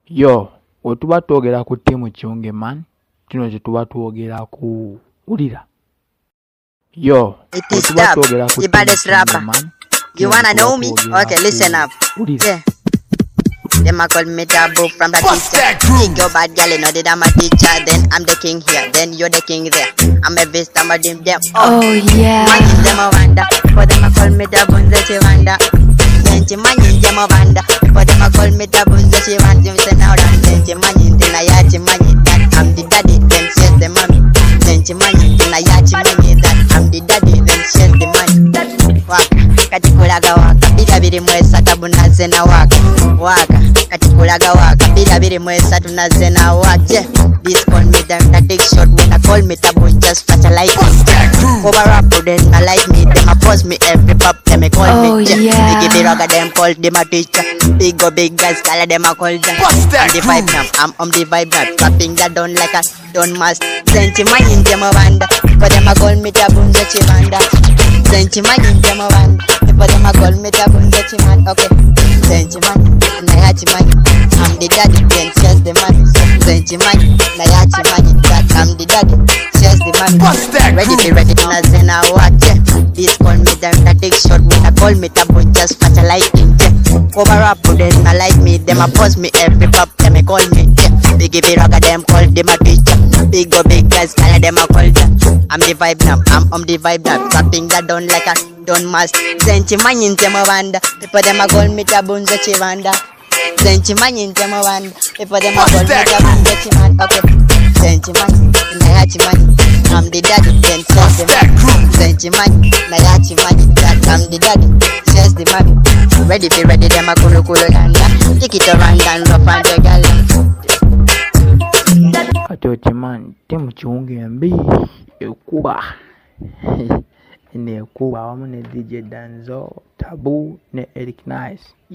Yo, wetuba twogera ku ttiimu Kiwunge man, kino kye tuba twogera ku ulira. Yo, wetuba twogera ku ttiimu Kiwunge man. You wanna know me? Okay, listen up. Yeah. Them a call me Taboo from the teacher. Kick your bad girl, you know that I'm a teacher. Then I'm the king here, then you're the king there. I'm a beast, I'm a dim them. Oh yeah. Man in them a wonder, but them a call me Taboo, she wonder. Then she man in them a wonder, but them a call me Taboo, she wonder. Say now that then she man in the yachi man that I'm the daddy, then she's the mommy. Then she man in the yachi man that I'm the daddy, then she's the mommy. Waka, katikulaga waka, bila biri mwesa tabu naze na waka. Waka, katikulaga waka, bila biri mwesa tunaze na waka. This call me them that take shot when I call me tabu just flash a light. Over up to them I like me, them a post me every pop, them a call me. Yeah. Biggie big ragga them call them a teacher. Big go big guys call them a call them. I'm the vibe now, I'm on the vibe now. Clapping that down like a don't must. Senti man in them a wonder, but them a call me tabu just a wonder. Senti man in them a wonder, but them a call me tabu just a man. Okay, senti man, na yachi man. I'm the daddy, then she's the man. Senti man, na yachi man. That I'm the daddy, she's the man. Ready, na zena watch. This call me them that take shot when I call me tabu just flash a light in. Cover up to them, I like me. Them a post me every pop, them a call me. Biggie big ragga them call them a teacher. Big go big guys call them a call them. I'm the vibe now, I'm on the vibe now. Clapping that down like a don't must. Senti man in them a wonder, people them a call me tabu so she wonder. Senti man in them a wonder, people them a call me tabu so she man. Okay, senti man, na yachi man. I'm the daddy, then says the man. Senti man, na yachi man. That I'm the daddy, says the man. Ready, them a kulu landa. Take it around and rough and the girl. Ati man, ttiimu Kiwunge mbi ekuba. Ne ekuba wamu ne DJ Danzo, Taboo ne Eric Nice.